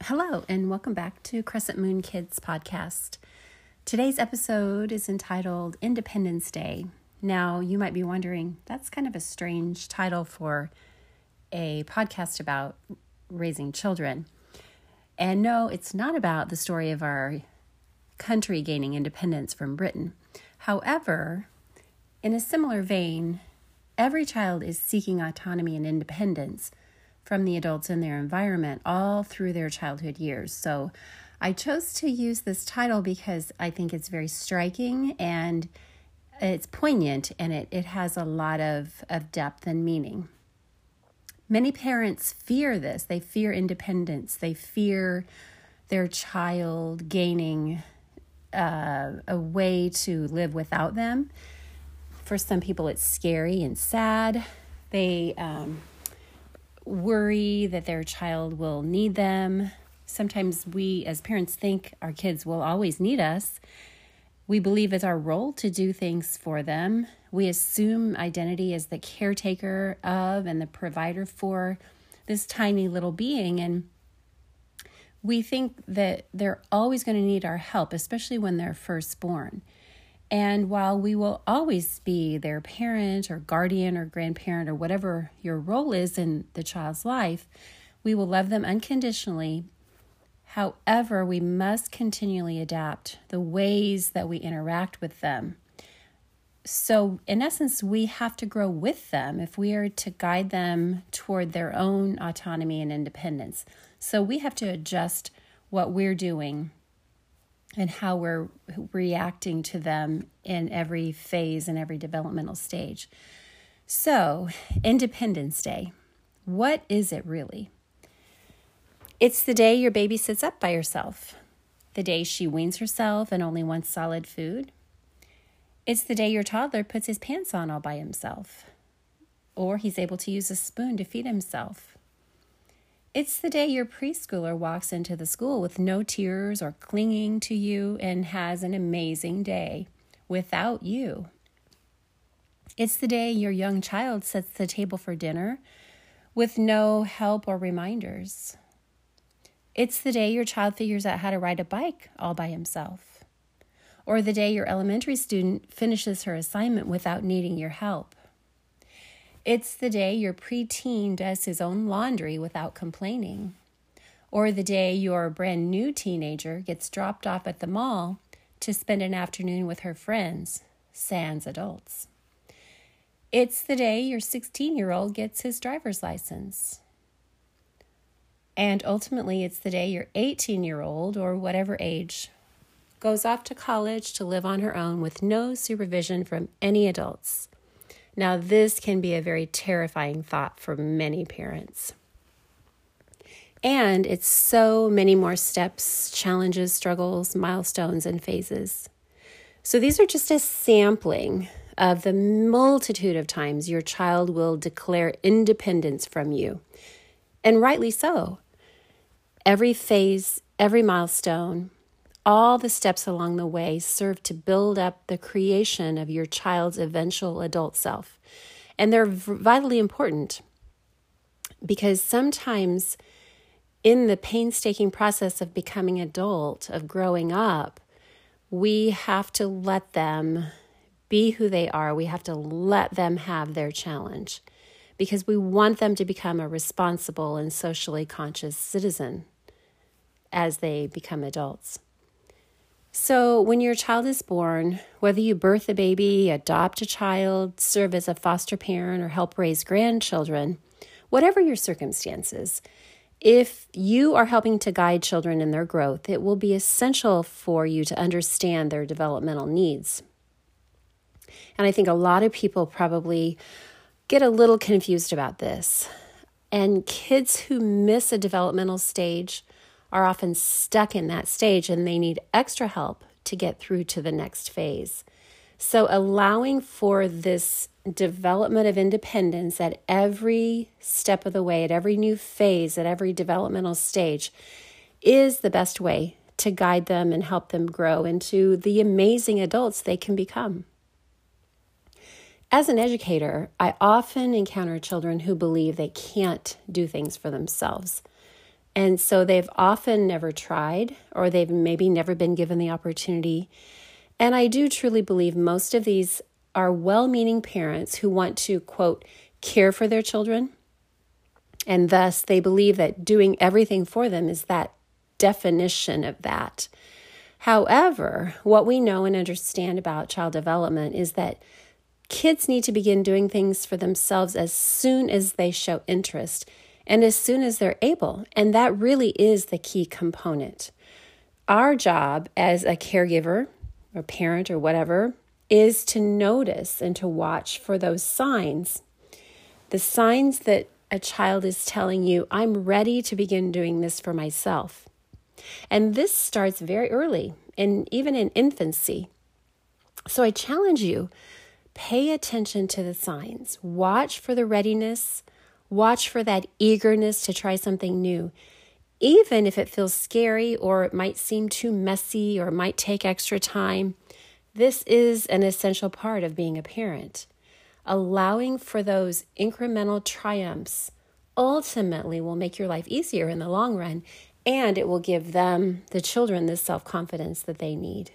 Hello, and welcome back to Crescent Moon Kids podcast. Today's episode is entitled Independence Day. Now, you might be wondering, that's kind of a strange title for a podcast about raising children. And no, it's not about the story of our country gaining independence from Britain. However, in a similar vein, every child is seeking autonomy and independence from the adults in their environment all through their childhood years. So I chose to use this title because I think it's very striking and it's poignant, and it has a lot of depth and meaning. Many parents fear this. They fear independence. They fear their child gaining a way to live without them. For some people, it's scary and sad. They worry that their child will need them. Sometimes we as parents think our kids will always need us. We believe it's our role to do things for them. We assume identity as the caretaker of and the provider for this tiny little being. And we think that they're always going to need our help, especially when they're first born. And while we will always be their parent or guardian or grandparent or whatever your role is in the child's life, we will love them unconditionally. However, we must continually adapt the ways that we interact with them. So, in essence, we have to grow with them if we are to guide them toward their own autonomy and independence. So we have to adjust what we're doing and how we're reacting to them in every phase and every developmental stage. So, Independence Day, what is it really? It's the day your baby sits up by herself, the day she weans herself and only wants solid food. It's the day your toddler puts his pants on all by himself, or he's able to use a spoon to feed himself. It's the day your preschooler walks into the school with no tears or clinging to you and has an amazing day without you. It's the day your young child sets the table for dinner with no help or reminders. It's the day your child figures out how to ride a bike all by himself. Or the day your elementary student finishes her assignment without needing your help. It's the day your preteen does his own laundry without complaining. Or the day your brand new teenager gets dropped off at the mall to spend an afternoon with her friends, sans adults. It's the day your 16-year-old gets his driver's license. And ultimately, it's the day your 18-year-old, or whatever age, goes off to college to live on her own with no supervision from any adults. Now, this can be a very terrifying thought for many parents. And it's so many more steps, challenges, struggles, milestones, and phases. So these are just a sampling of the multitude of times your child will declare independence from you. And rightly so. Every phase, every milestone, all the steps along the way serve to build up the creation of your child's eventual adult self. And they're vitally important because sometimes in the painstaking process of becoming adult, of growing up, we have to let them be who they are. We have to let them have their challenge because we want them to become a responsible and socially conscious citizen as they become adults. So when your child is born, whether you birth a baby, adopt a child, serve as a foster parent, or help raise grandchildren, whatever your circumstances, if you are helping to guide children in their growth, it will be essential for you to understand their developmental needs. And I think a lot of people probably get a little confused about this. And kids who miss a developmental stage are often stuck in that stage and they need extra help to get through to the next phase. So allowing for this development of independence at every step of the way, at every new phase, at every developmental stage is the best way to guide them and help them grow into the amazing adults they can become. As an educator, I often encounter children who believe they can't do things for themselves. And so they've often never tried, or they've maybe never been given the opportunity. And I do truly believe most of these are well-meaning parents who want to, quote, care for their children. And thus they believe that doing everything for them is that definition of that. However, what we know and understand about child development is that kids need to begin doing things for themselves as soon as they show interest and as soon as they're able. And that really is the key component. Our job as a caregiver or parent or whatever is to notice and to watch for those signs. The signs that a child is telling you, I'm ready to begin doing this for myself. And this starts very early, and even in infancy. So I challenge you, pay attention to the signs. Watch for the readiness. Watch for that eagerness to try something new. Even if it feels scary or it might seem too messy or it might take extra time, this is an essential part of being a parent. Allowing for those incremental triumphs ultimately will make your life easier in the long run, and it will give them, the children, the self-confidence that they need.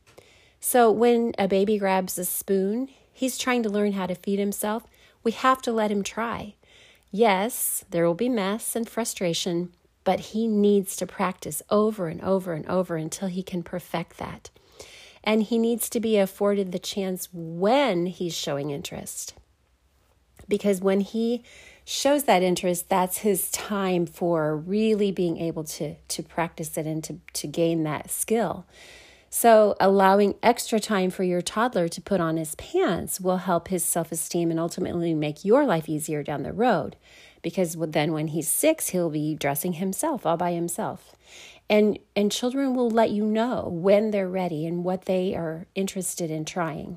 So when a baby grabs a spoon, he's trying to learn how to feed himself. We have to let him try. Yes, there will be mess and frustration, but he needs to practice over and over and over until he can perfect that. And he needs to be afforded the chance when he's showing interest. Because when he shows that interest, that's his time for really being able to practice it and to gain that skill. So allowing extra time for your toddler to put on his pants will help his self-esteem and ultimately make your life easier down the road. Because then when he's 6, he'll be dressing himself all by himself. And children will let you know when they're ready and what they are interested in trying.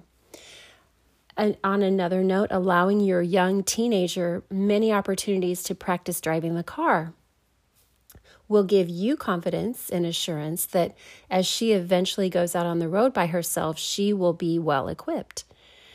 And on another note, allowing your young teenager many opportunities to practice driving the car will give you confidence and assurance that as she eventually goes out on the road by herself, she will be well equipped.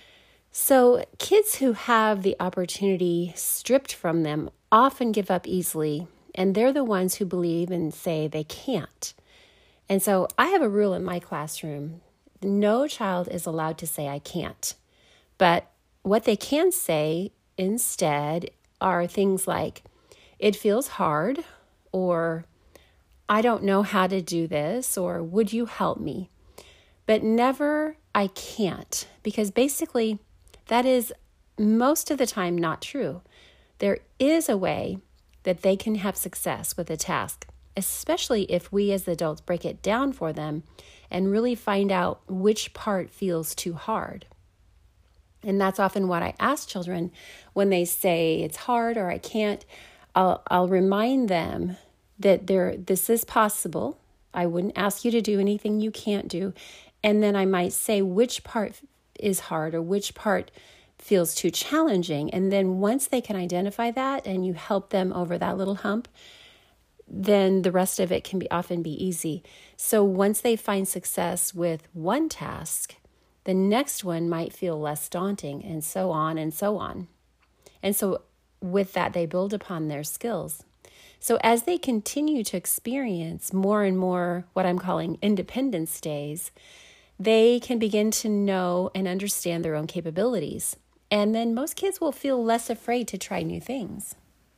So kids who have the opportunity stripped from them often give up easily, and they're the ones who believe and say they can't. And so I have a rule in my classroom. No child is allowed to say, I can't. But what they can say instead are things like, it feels hard, or I don't know how to do this, or would you help me? But never, I can't, because basically that is most of the time not true. There is a way that they can have success with a task, especially if we as adults break it down for them and really find out which part feels too hard. And that's often what I ask children when they say it's hard or I can't. I'll remind them that this is possible. I wouldn't ask you to do anything you can't do. And then I might say which part is hard or which part feels too challenging. And then once they can identify that and you help them over that little hump, then the rest of it can often be easy. So once they find success with one task, the next one might feel less daunting, and so on and so on. And so with that, they build upon their skills. So as they continue to experience more and more what I'm calling independence days, they can begin to know and understand their own capabilities. And then most kids will feel less afraid to try new things.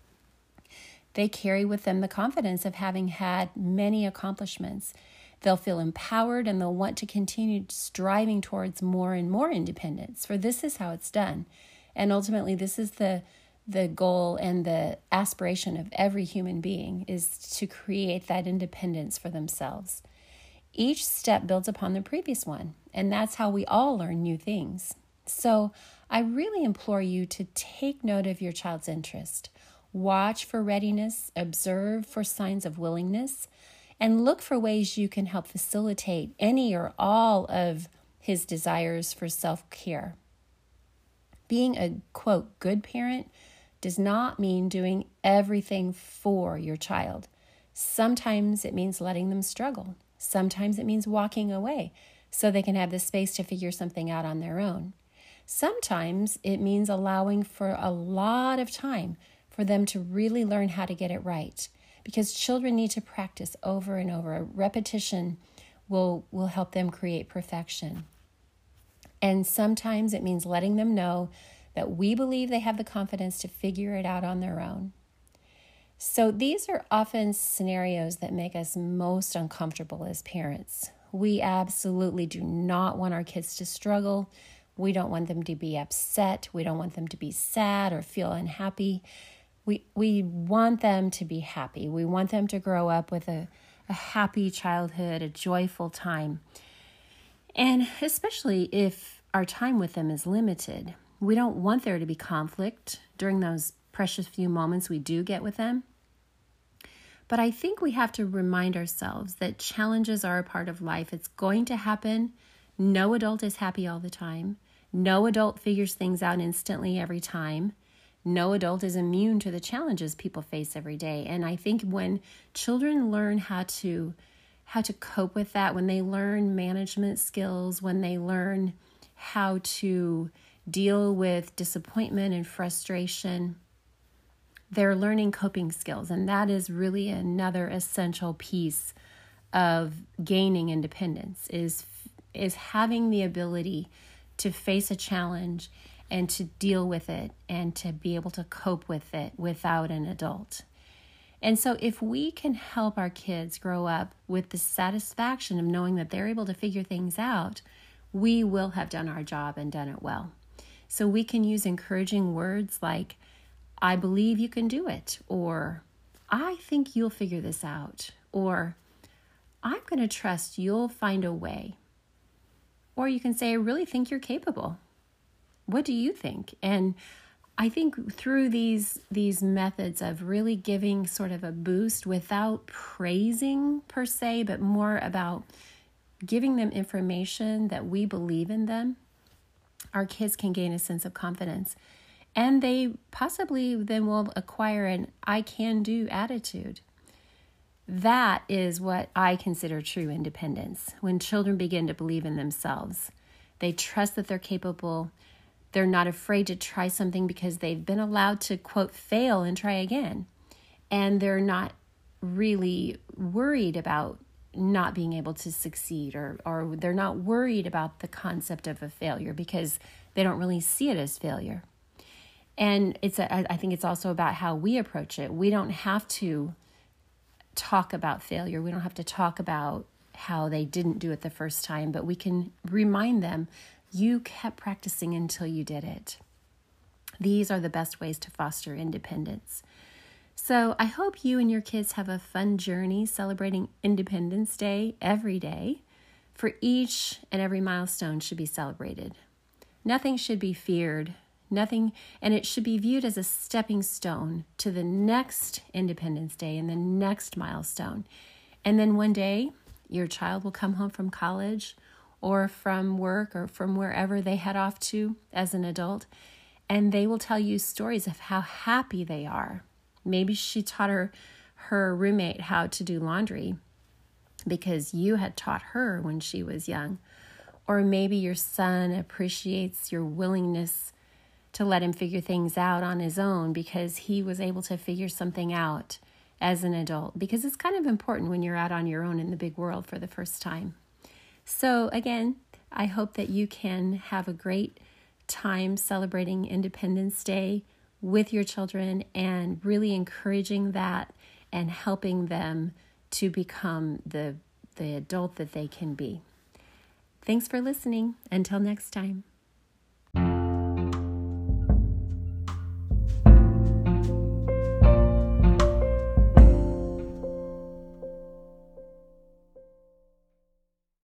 They carry with them the confidence of having had many accomplishments. They'll feel empowered and they'll want to continue striving towards more and more independence, for this is how it's done. And ultimately, this is the goal and the aspiration of every human being, is to create that independence for themselves. Each step builds upon the previous one, and that's how we all learn new things. So I really implore you to take note of your child's interest. Watch for readiness, observe for signs of willingness, and look for ways you can help facilitate any or all of his desires for self-care. Being a, quote, good parent does not mean doing everything for your child. Sometimes it means letting them struggle. Sometimes it means walking away so they can have the space to figure something out on their own. Sometimes it means allowing for a lot of time for them to really learn how to get it right. because children need to practice over and over. Repetition will help them create perfection. And sometimes it means letting them know that we believe they have the confidence to figure it out on their own. So these are often scenarios that make us most uncomfortable as parents. We absolutely do not want our kids to struggle. We don't want them to be upset. We don't want them to be sad or feel unhappy. We want them to be happy. We want them to grow up with a happy childhood, a joyful time. And especially if our time with them is limited, we don't want there to be conflict during those precious few moments we do get with them. But I think we have to remind ourselves that challenges are a part of life. It's going to happen. No adult is happy all the time. No adult figures things out instantly every time. No adult is immune to the challenges people face every day. And I think when children learn how to cope with that, when they learn management skills, when they learn how to deal with disappointment and frustration, they're learning coping skills. And that is really another essential piece of gaining independence, is having the ability to face a challenge and to deal with it and to be able to cope with it without an adult. And so if we can help our kids grow up with the satisfaction of knowing that they're able to figure things out, we will have done our job and done it well. So we can use encouraging words like, I believe you can do it, or I think you'll figure this out, or I'm going to trust you'll find a way. Or you can say, I really think you're capable. What do you think? And I think through these methods of really giving sort of a boost without praising per se, but more about giving them information that we believe in them, our kids can gain a sense of confidence. And they possibly then will acquire an I can do attitude. That is what I consider true independence. When children begin to believe in themselves, they trust that they're capable. They're not afraid to try something because they've been allowed to, quote, fail and try again. And they're not really worried about not being able to succeed, or they're not worried about the concept of a failure because they don't really see it as failure. And I think it's also about how we approach it. We don't have to talk about failure. We don't have to talk about how they didn't do it the first time, but we can remind them, you kept practicing until you did it. These are the best ways to foster independence. So I hope you and your kids have a fun journey celebrating Independence Day every day. For each and every milestone should be celebrated. Nothing should be feared. Nothing, and it should be viewed as a stepping stone to the next Independence Day and the next milestone. And then one day, your child will come home from college or from work or from wherever they head off to as an adult, and they will tell you stories of how happy they are. Maybe she taught her roommate how to do laundry because you had taught her when she was young. Or maybe your son appreciates your willingness to let him figure things out on his own because he was able to figure something out as an adult. Because it's kind of important when you're out on your own in the big world for the first time. So again, I hope that you can have a great time celebrating Independence Day with your children and really encouraging that and helping them to become the adult that they can be. Thanks for listening. Until next time.